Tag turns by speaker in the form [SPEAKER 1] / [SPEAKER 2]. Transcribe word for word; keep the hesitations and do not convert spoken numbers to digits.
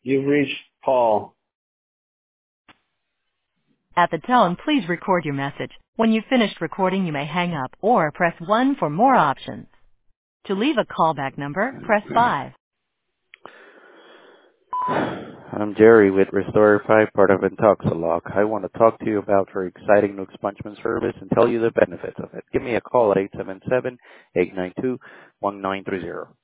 [SPEAKER 1] You've reached Paul.
[SPEAKER 2] At the tone, please record your message. When you've finished recording, you may hang up or press one for more options. To leave a callback number, press five.
[SPEAKER 3] I'm Jerry with Restore five, part of Intoxilog. I want to talk to you about our exciting new expungement service and tell you the benefits of it. Give me a call at eight seven seven, eight nine two, one nine three zero.